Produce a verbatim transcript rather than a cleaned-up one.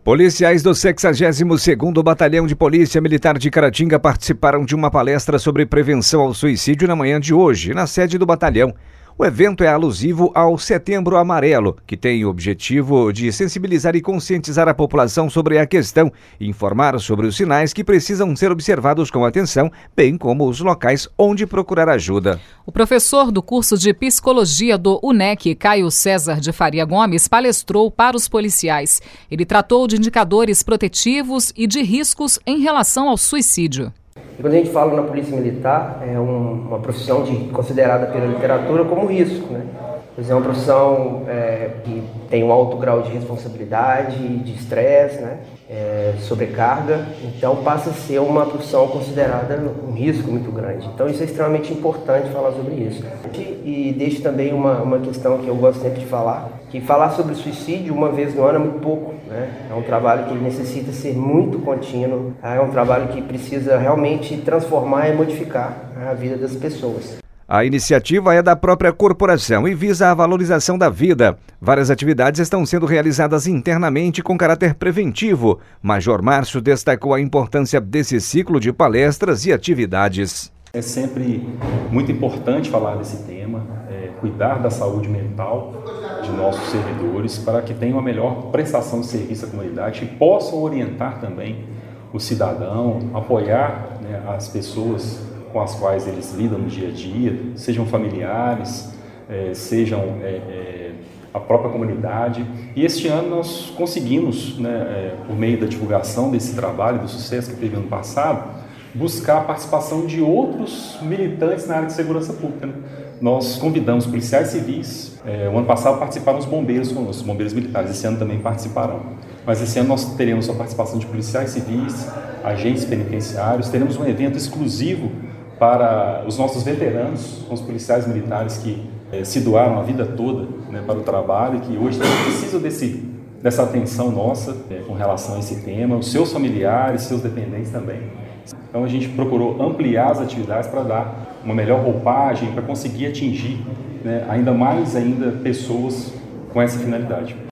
Policiais do sexagésimo segundo Batalhão de Polícia Militar de Caratinga participaram de uma palestra sobre prevenção ao suicídio na manhã de hoje, na sede do batalhão. O evento é alusivo ao Setembro Amarelo, que tem o objetivo de sensibilizar e conscientizar a população sobre a questão e informar sobre os sinais que precisam ser observados com atenção, bem como os locais onde procurar ajuda. O professor do curso de Psicologia do U N E C, Caio César de Faria Gomes, palestrou para os policiais. Ele tratou de indicadores protetivos e de riscos em relação ao suicídio. E quando a gente fala na polícia militar, é um, uma profissão de, considerada pela literatura como risco, né? Pois é uma profissão é, que tem um alto grau de responsabilidade, de estresse, né? É, sobrecarga, então passa a ser uma profissão considerada um risco muito grande. Então isso é extremamente importante falar sobre isso. E, e deixo também uma, uma questão que eu gosto sempre de falar, que falar sobre suicídio uma vez no ano é muito pouco, né? É um trabalho que necessita ser muito contínuo, é um trabalho que precisa realmente transformar e modificar a vida das pessoas. A iniciativa é da própria corporação e visa a valorização da vida. Várias atividades estão sendo realizadas internamente com caráter preventivo. Major Márcio destacou a importância desse ciclo de palestras e atividades. É sempre muito importante falar desse tema, é, cuidar da saúde mental de nossos servidores para que tenham a melhor prestação de serviço à comunidade e possam orientar também o cidadão, apoiar, né, as pessoas com as quais eles lidam no dia a dia, sejam familiares, eh, sejam eh, eh, a própria comunidade. E este ano nós conseguimos, né, eh, por meio da divulgação desse trabalho, do sucesso que teve ano passado, buscar a participação de outros militantes na área de segurança pública, né? Nós convidamos policiais civis, eh, o ano passado participaram os bombeiros conosco, os bombeiros militares, esse ano também participarão. Mas esse ano nós teremos a participação de policiais civis, agentes penitenciários, teremos um evento exclusivo para os nossos veteranos, os policiais militares que eh, se doaram a vida toda, né, para o trabalho e que hoje precisam desse, dessa atenção nossa eh, com relação a esse tema, os seus familiares, seus dependentes também. Então a gente procurou ampliar as atividades para dar uma melhor roupagem, para conseguir atingir, né, ainda mais ainda pessoas com essa finalidade.